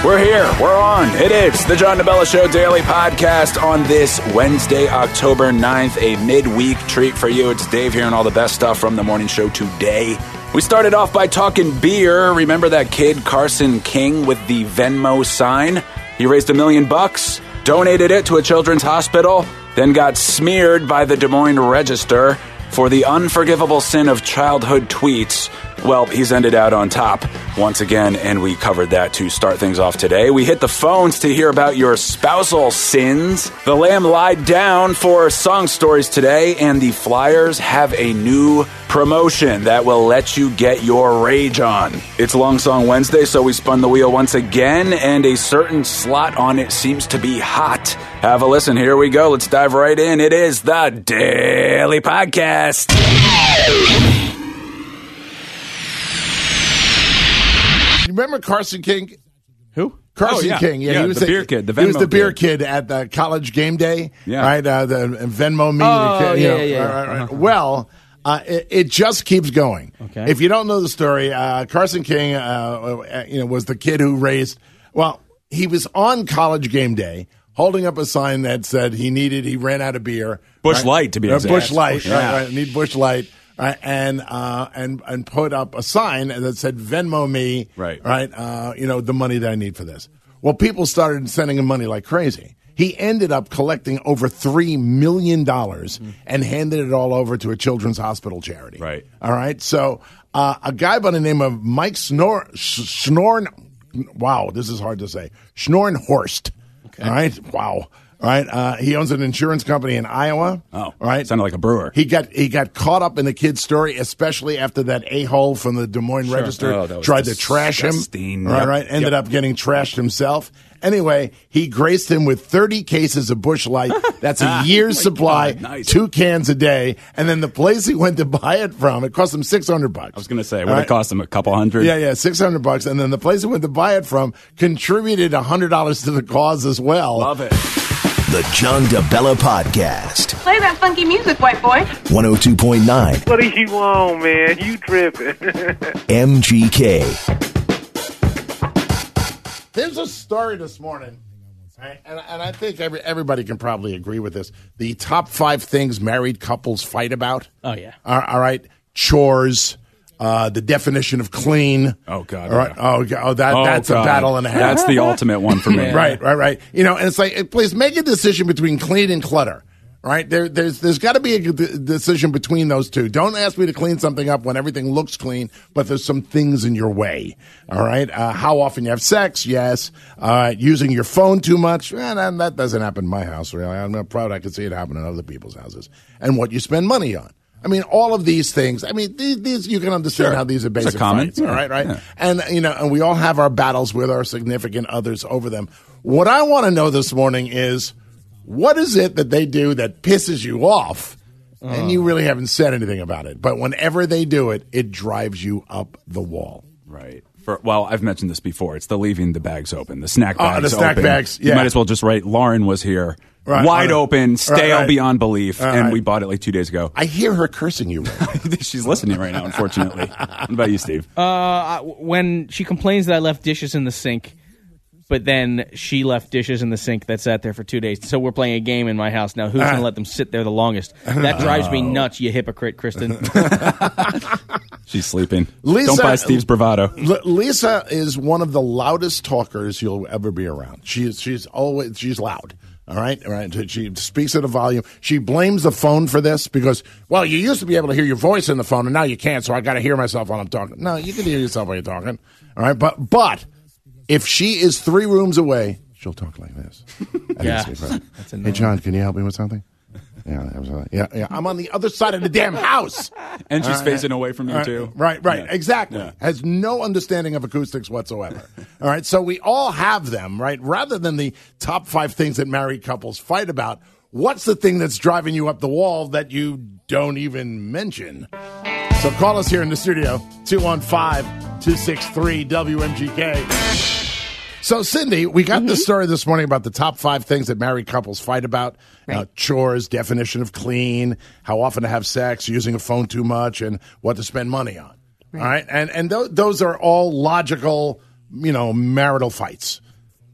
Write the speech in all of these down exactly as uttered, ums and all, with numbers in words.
We're here. We're on. It is the John DeBella Show Daily Podcast on this Wednesday, October ninth, a midweek treat for you. It's Dave here and all the best stuff from the morning show today. We started off by talking beer. Remember that kid, Carson King, with the Venmo sign? He raised a million bucks, donated it to a children's hospital, then got smeared by the Des Moines Register for the unforgivable sin of childhood tweets. Well, he's ended out on top once again, and we covered that to start things off today. We hit the phones to hear about your spousal sins. The Lamb lied down for song stories today, and the Flyers have a new promotion that will let you get your rage on. It's Long Song Wednesday, so we spun the wheel once again, and a certain slot on it seems to be hot. Have a listen. Here we go. Let's dive right in. It is the Daily Podcast. Remember Carson King? Who? Carson oh, yeah. King. Yeah, yeah he was the beer kid. The Venmo he was the beer kid. kid at the college game day. Yeah. Right. Uh, the Venmo me. Oh, you yeah, know, yeah, yeah. right, right, right. Well, uh, it, it just keeps going. Okay. If you don't know the story, uh, Carson King, uh, you know, was the kid who raised. Well, he was on college game day, holding up a sign that said he needed. He ran out of beer. Busch right? Light, to be uh, exact. Busch Light. Yeah. Right. Right. Need Busch Light. Right, and uh, and and put up a sign that said Venmo me, right? Right, uh, you know the money that I need for this. Well, people started sending him money like crazy. He ended up collecting over three million dollars mm. and handed it all over to a children's hospital charity. Right. All right. So uh, a guy by the name of Mike Snor Schnorn. Wow, this is hard to say. Schnornhorst. Okay. All right. Wow. Right, uh, he owns an insurance company in Iowa. Oh, right, sounded like a brewer. He got he got caught up in the kid's story, especially after that a-hole from the Des Moines sure. Register oh, tried to trash him. Right, yep. right, ended yep. up getting trashed himself. Anyway, he graced him with thirty cases of Busch Light. That's a year's oh supply, nice. two cans a day. And then the place he went to buy it from, it cost him six hundred bucks. I was going to say, would right? it cost him a couple hundred? Yeah, yeah, six hundred bucks. And then the place he went to buy it from contributed one hundred dollars to the cause as well. Love it. The John DeBella Podcast. Play that funky music, white boy. one oh two point nine. What do you want, man? You tripping. M G K. There's a story this morning, right? and, and I think every, everybody can probably agree with this. The top five things married couples fight about. Oh, yeah. All, all right. Chores. Uh, the definition of clean. Oh, God. All right. Yeah. Oh, oh, that, oh, that's God. a battle and a half. That's the ultimate one for me. Yeah. Right, right, right. You know, and it's like, please make a decision between clean and clutter. Right? There, there's there's got to be a d- decision between those two. Don't ask me to clean something up when everything looks clean, but there's some things in your way. All right? Uh, how often you have sex? Yes. Uh, using your phone too much? Eh, that, that doesn't happen in my house, really. I'm not proud I can see it happen in other people's houses. And what you spend money on. I mean, all of these things. I mean, these, these you can understand sure. how these are basic common. fights. Yeah. All right, right? Yeah. And, you know, and we all have our battles with our significant others over them. What I want to know this morning is, what is it that they do that pisses you off, and uh. you really haven't said anything about it? But whenever they do it, it drives you up the wall. Right. For, well, I've mentioned this before. It's the leaving the bags open, the snack Oh, bags the snack open. bags, yeah. You might as well just write, Lauren was here. Right, wide right. open, stale right, right. beyond belief, right, and right. we bought it like two days ago. I hear her cursing you right now. She's listening right now, unfortunately. What about you, Steve? Uh, when she complains that I left dishes in the sink, but then she left dishes in the sink that sat there for two days. So we're playing a game in my house now. Who's going to let them sit there the longest? That drives me nuts, you hypocrite, Kristen. She's sleeping. Lisa, Don't buy Steve's bravado. L- Lisa is one of the loudest talkers you'll ever be around. She's she's always she's loud. All right, all right. She speaks at a volume. She blames the phone for this because, well, you used to be able to hear your voice in the phone, and now you can't. So I got to hear myself while I'm talking. No, you can hear yourself while you're talking. All right, but but if she is three rooms away, she'll talk like this. Yeah, that's hey, John, can you help me with something? Yeah, yeah, yeah. I'm on the other side of the damn house. And she's right. facing away from you, right. too. Right, right, yeah. exactly. Yeah. Has no understanding of acoustics whatsoever. All right, so we all have them, right? Rather than the top five things that married couples fight about, what's the thing that's driving you up the wall that you don't even mention? So call us here in the studio, two one five, two six three, W M G K. So, Cindy, we got mm-hmm. the story this morning about the top five things that married couples fight about. Right. Uh, chores, definition of clean, how often to have sex, using a phone too much, and what to spend money on. Right. All right? And and th- those are all logical, you know, marital fights.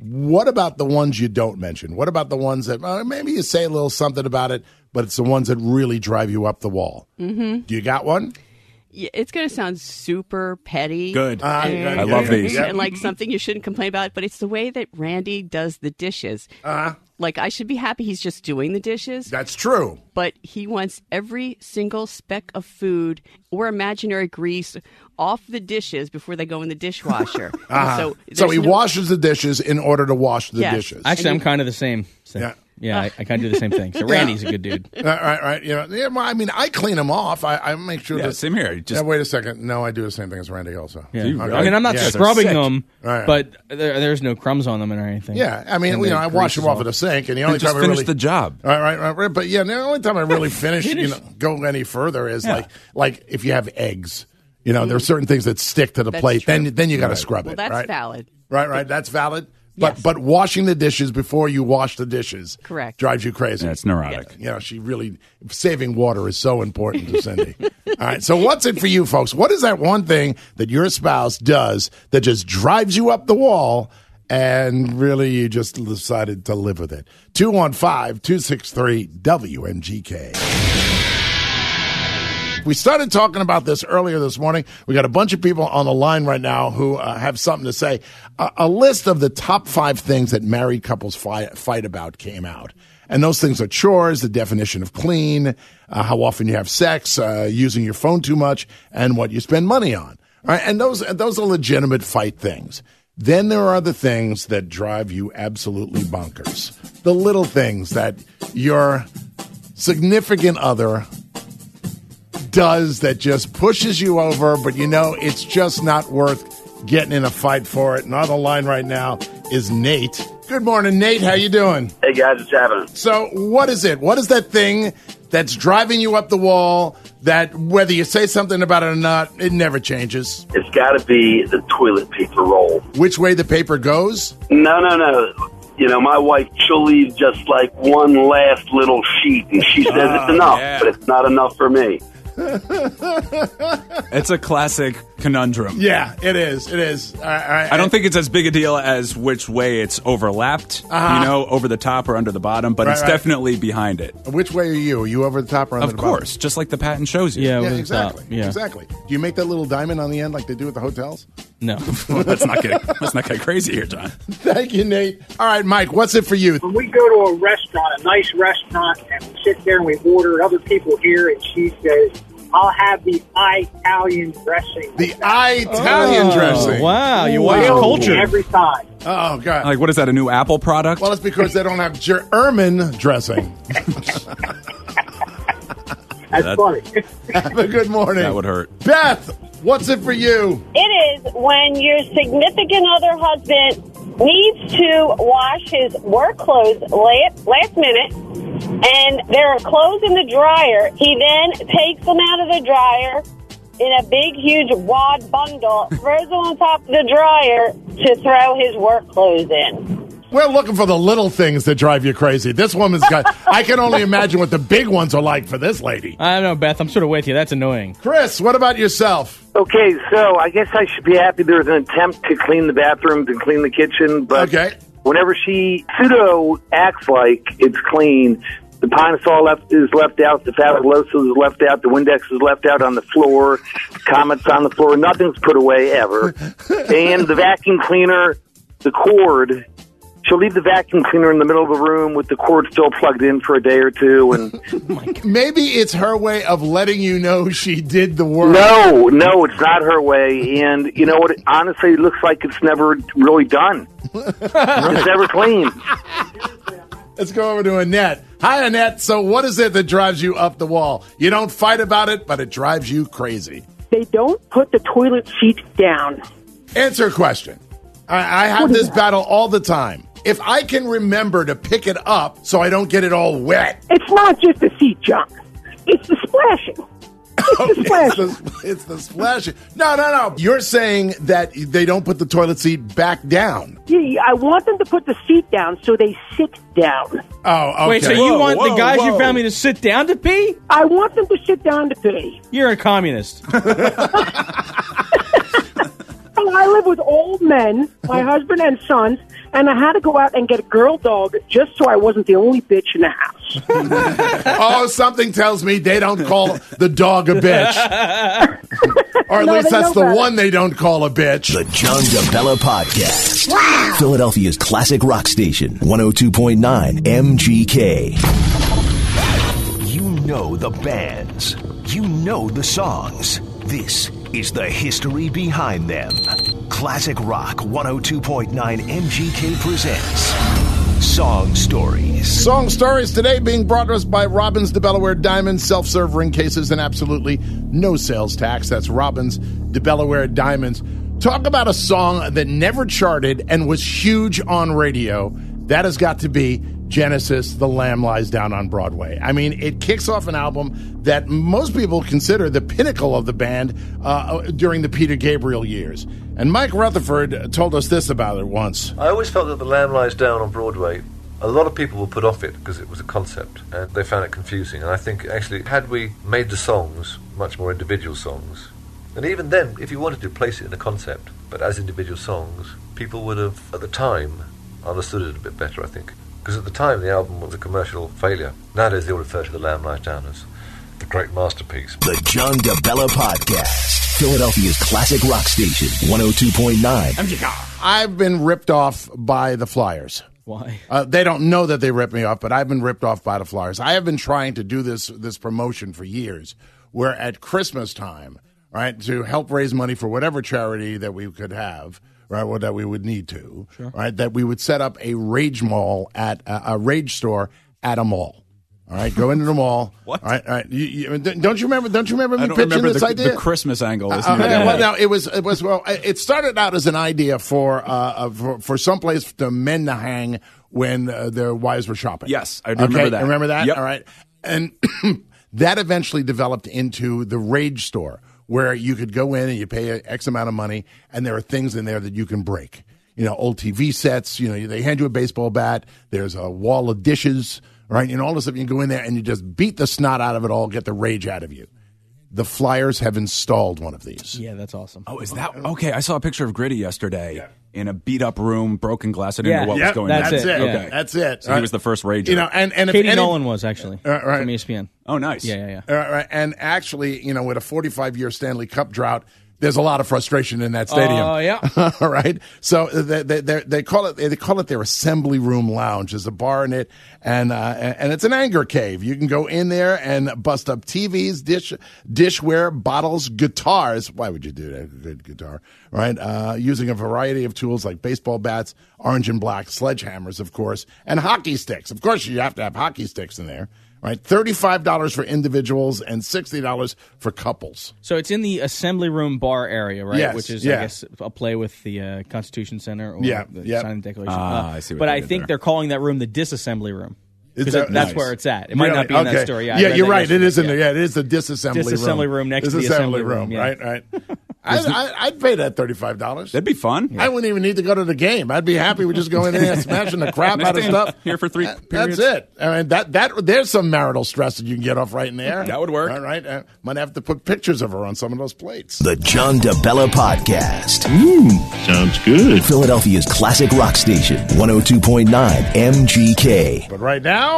What about the ones you don't mention? What about the ones that uh, maybe you say a little something about it, but it's the ones that really drive you up the wall? Mm-hmm. Do you got one? Yeah, it's going to sound super petty. Good. Uh, and, I love these. And like something you shouldn't complain about, but it's the way that Randy does the dishes. Uh-huh. Like, I should be happy he's just doing the dishes. That's true. But he wants every single speck of food or imaginary grease off the dishes before they go in the dishwasher. Uh-huh. So, So he there's no- washes the dishes in order to wash the Yes. dishes. Actually, And I'm you- kind of the same. So, Yeah. yeah, I, I kind of do the same thing. So Randy's a good dude. Uh, right, right. You know, yeah, well, I mean, I clean them off. I, I make sure Yeah, that. same here. Just yeah, wait a second. No, I do the same thing as Randy also. Yeah. Do you Okay. really? I mean, I'm not Yeah. scrubbing They're sick. them, Right. but there, there's no crumbs on them or anything. Yeah, I mean, And you know, the I wash grease them is off all- at the sink, and the only just time I finish really the job. All right, right, right. But yeah, the only time I really finish, you Finish. know, go any further is Yeah. like, like if you have eggs. You know, there are certain things that stick to the That's plate. true. Then, then you got to scrub Well, it. that's right? valid. Right, right. That's valid. But, Yes. but washing the dishes before you wash the dishes, Correct. drives you crazy. That's neurotic. You know, she really saving water is so important to Cindy. All right, so what's it for you, folks? What is that one thing that your spouse does that just drives you up the wall, and really you just decided to live with it? two one five, two six three, W M G K. We started talking about this earlier this morning. We got a bunch of people on the line right now who uh, have something to say. A, a list of the top five things that married couples fight, fight about came out. And those things are chores, the definition of clean, uh, how often you have sex, uh, using your phone too much, and what you spend money on. All right? And those, and those are legitimate fight things. Then there are the things that drive you absolutely bonkers. The little things that your significant other does that just pushes you over, but you know it's just not worth getting in a fight for it. And on the line right now is Nate. Good morning, Nate. How you doing? Hey, guys, what's happening? So what is it? What is that thing that's driving you up the wall that whether you say something about it or not, it never changes? It's got to be the toilet paper roll. Which way the paper goes? No, no, no. You know, my wife, she'll leave just like one last little sheet, and she says Oh, it's enough, yeah. but it's not enough for me. It's a classic conundrum. Yeah, it is. It is. I, I, I don't think it's as big a deal as which way it's overlapped, Uh-huh. you know, over the top or under the bottom, but Right, it's right. definitely behind it. Which way are you? Are you over the top or under Of the bottom? course, just like the patent shows you. Yeah, Yeah, over the exactly. top. Yeah. Exactly. Do you make that little diamond on the end like they do at the hotels? No. Well, let's not get let's not get crazy here, John. Thank you, Nate. All right, Mike, what's it for you? When we go to a restaurant, a nice restaurant, and we sit there and we order, other people here, and she says, I'll have the Italian dressing. The Italian Oh, dressing. Wow, your Wow. wife's Kills me cultured. every time. Oh, God. Like, what is that? A new Apple product? Well, it's because they don't have German dressing. That's That- funny. Have a good morning. That would hurt. Beth, what's it for you? It is when your significant other husband needs to wash his work clothes last, last minute, and there are clothes in the dryer. He then takes them out of the dryer in a big, huge wad bundle, throws them on top of the dryer to throw his work clothes in. We're looking for the little things that drive you crazy. This woman's got, I can only imagine what the big ones are like for this lady. I don't know, Beth. I'm sort of with you. That's annoying. Chris, what about yourself? Okay, so I guess I should be happy there was an attempt to clean the bathrooms and clean the kitchen, but Okay. whenever she pseudo acts like it's clean, the Pine-Sol left is left out, the Fabuloso is left out, the Windex is left out on the floor, Comet's on the floor, nothing's put away ever. And the vacuum cleaner, the cord, she'll leave the vacuum cleaner in the middle of the room with the cord still plugged in for a day or two. And Maybe it's her way of letting you know she did the work. no, no, it's not her way. And you know what? Honestly, it looks like it's never really done. It's never clean. Let's go over to Annette. Hi, Annette. So what is it that drives you up the wall? You don't fight about it, but it drives you crazy. They don't put the toilet seat down. Answer a question. I, I have this battle all the time. If I can remember to pick it up so I don't get it all wet. It's not just the seat junk. It's the splashing. It's the it's, splashing. the, it's the splashing. No, no, no. You're saying that they don't put the toilet seat back down. Yeah, I want them to put the seat down so they sit down. Oh, okay. Wait, so you Whoa, want the whoa, guys in your whoa. family to sit down to pee? I want them to sit down to pee. You're a communist. Oh, know, I live with old men, my husband and sons, and I had to go out and get a girl dog just so I wasn't the only bitch in the house. Oh, something tells me they don't call the dog a bitch. Or at No, least they that's know the better. one they don't call a bitch. The John DeBella Podcast. Wow. Philadelphia's classic rock station, one oh two point nine M G K. You know the bands. You know the songs. This is the history behind them. Classic Rock one oh two point nine M G K presents Song Stories. Song Stories today being brought to us by Robbins DeBellaware Diamonds, self-serve ring cases, and absolutely no sales tax. That's Robbins DeBellaware Diamonds. Talk about a song that never charted and was huge on radio. That has got to be Genesis, The Lamb Lies Down on Broadway. I mean, it kicks off an album that most people consider the pinnacle of the band uh, during the Peter Gabriel years. And Mike Rutherford told us this about it once. I always felt that The Lamb Lies Down on Broadway, a lot of people were put off it because it was a concept and they found it confusing. And I think actually had we made the songs much more individual songs, and even then, if you wanted to place it in a concept, but as individual songs, people would have, at the time, understood it a bit better, I think. Because at the time, the album was a commercial failure. Nowadays, they all refer to The Lamb Lies Down as the great masterpiece. The John DeBella Podcast. Philadelphia's classic rock station, one oh two point nine. I've been ripped off by the Flyers. Why? Uh, they don't know that they ripped me off, but I've been ripped off by the Flyers. I have been trying to do this this promotion for years, where at Christmas time, right, to help raise money for whatever charity that we could have, right, well, that we would need to, Sure. right, that we would set up a rage mall at uh, a rage store at a mall. All right, go into the mall. What? All right, all right. You, you, don't you remember? Don't you remember me I don't pitching remember this the, idea? the Christmas angle. Uh, Isn't uh, it? well, no, it was it was well. It started out as an idea for uh, for, for someplace for men to hang when uh, their wives were shopping. Yes, I do okay, remember that. Remember that? Yep. All right, and that eventually developed into the Rage Store, where you could go in and you pay X amount of money, and there are things in there that you can break. You know, old T V sets. You know, they hand you a baseball bat. There's a wall of dishes. Right, and all this stuff, you can go in there and you just beat the snot out of it all, get the rage out of you. The Flyers have installed one of these. Yeah, that's awesome. Oh, is that okay? I saw a picture of Gritty yesterday yeah. in a beat up room, broken glass. I didn't Yeah. know what Yep, was going that's on. it. Okay, Yeah. That's it. So Right. he was the first rager. You know, and and if Katie any, Nolan was actually uh, right. from E S P N. Oh, nice. Yeah, yeah, yeah. Uh, right, and actually, you know, with a forty-five year Stanley Cup drought, there's a lot of frustration in that stadium. Oh, uh, yeah. All right. So they, they, they, they call it they call it their assembly room lounge. There's a bar in it, and uh, and it's an anger cave. You can go in there and bust up T Vs, dish dishware, bottles, guitars. Why would you do that? A good guitar, right? Uh, using a variety of tools like baseball bats, orange and black sledgehammers, of course, and hockey sticks. Of course, you have to have hockey sticks in there. Right, thirty-five dollars for individuals and sixty dollars for couples. So it's in the assembly room bar area, right? Yes, Which is, yeah. I guess, a play with the uh, Constitution Center or Yeah, the yeah. Signing Declaration. Ah, Uh, I see what but they I did think there. they're calling that room the disassembly room. Is Because that- that's nice. where it's at. It might Really? not be in Okay. that story. Yeah, I yeah, read you're that right. It yesterday. is in there. Yeah, it is the disassembly room. Disassembly room next to the assembly room, yeah. Right, right. I, I, I'd pay that thirty-five dollars. That'd be fun. I wouldn't even need to go to the game. I'd be happy with just going in there and smashing the crap Next out of day, stuff. here for three That- periods. That's it. I mean, that that there's some marital stress that you can get off right in there. That would work. All right. Uh, might have to put pictures of her on some of those plates. The John DeBella Podcast. Sounds good. Philadelphia's classic rock station, one oh two point nine M G K. But right now,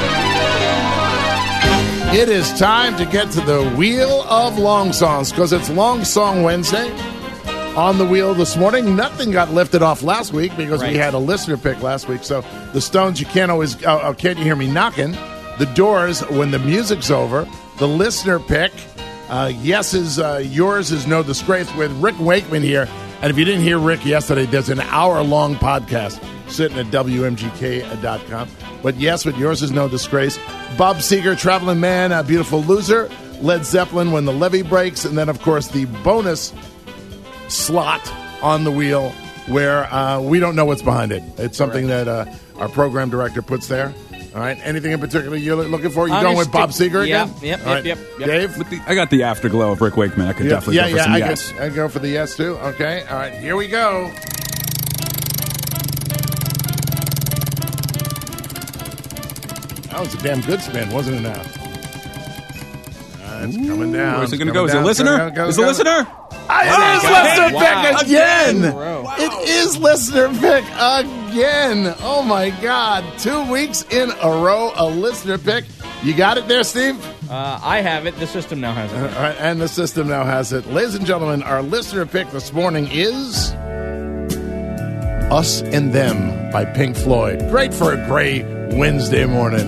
it is time to get to the Wheel of Long Songs because it's Long Song Wednesday. On the wheel this morning, nothing got lifted off last week because Right. we had a listener pick last week. So the Stones, you can't always, oh, oh, can't you hear me knocking? The Doors, when the music's over. The listener pick, uh, yes is uh, yours is no disgrace with Rick Wakeman here. And if you didn't hear Rick yesterday, there's an hour-long podcast sitting at W M G K dot com. But yes, with yours is no disgrace. Bob Seger, Traveling Man, a Beautiful Loser. Led Zeppelin, When the Levee Breaks. And then, of course, the bonus slot on the wheel where uh, we don't know what's behind it. It's something that uh, our program director puts there. All right. Anything in particular you're looking for? You I'm going gonna with Bob stick- Seger yeah, again? yep, All yep, right. yep, yep. Dave? With the, I got the afterglow of Rick Wakeman. I could Yeah, definitely yeah, go for yeah. some I, yes. go, I go for the yes, too. Okay. All right. Here we go. That was a damn good spin, wasn't it now? Uh, it's coming down. Where's it It's going to go? coming Is it a down. listener? Go, go, Is go, the go. listener? It is listener Wow. pick again. Wow. It is listener pick again. Oh my God! Two weeks in a row, a listener pick. You got it there, Steve? Uh, I have it. The system now has it. All right, and the system now has it. Ladies and gentlemen, our listener pick this morning is Us and Them by Pink Floyd. Great for a gray Wednesday morning.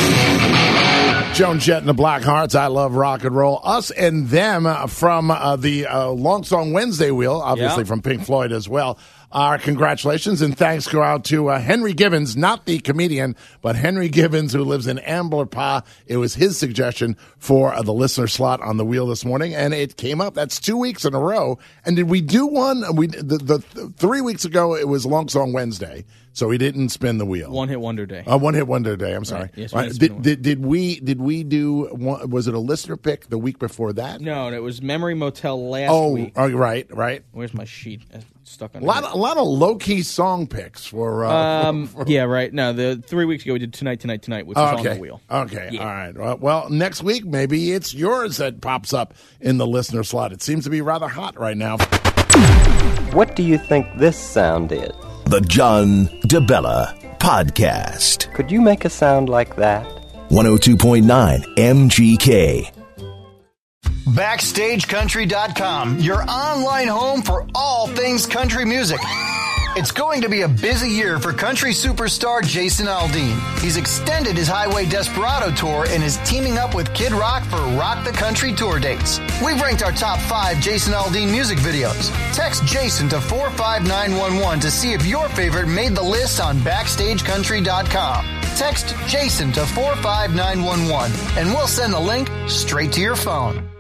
Joan Jett and the Blackhearts, I Love Rock and Roll. Us and Them uh, from uh, the uh, Long Song Wednesday wheel, obviously Yeah. from Pink Floyd as well. Our congratulations and thanks go out to uh, Henry Gibbons, not the comedian, but Henry Gibbons, who lives in Ambler Pa. It was his suggestion for uh, the listener slot on the wheel this morning, and it came up. That's two weeks in a row. And did we do one? We the, the, the three weeks ago it was Long Song Wednesday, so we didn't spin the wheel. One hit wonder day. Uh, one hit wonder day. I'm sorry. Right. Yes, we Right. did spin Did, one. did did we did we do one, was it a listener pick the week before that? No, it was Memory Motel last Oh, week. oh, right, right. Where's my sheet? It's stuck on A lot, of, a lot of low key song picks for. Uh, Um, for- yeah, right. No, the three weeks ago we did Tonight, Tonight, Tonight, which was Oh, okay. on the wheel. Okay. Yeah. All right. Well, well, next week maybe it's yours that pops up in the listener slot. It seems to be rather hot right now. What do you think this sound is? The John DeBella Podcast. Could you make a sound like that? one oh two point nine M G K. Backstage Country dot com, your online home for all things country music. It's going to be a busy year for country superstar Jason Aldean. He's extended his Highway Desperado tour and is teaming up with Kid Rock for Rock the Country tour dates. We've ranked our top five Jason Aldean music videos. Text Jason to four five nine one one to see if your favorite made the list on Backstage Country dot com. Text Jason to four five nine one one and we'll send the link straight to your phone.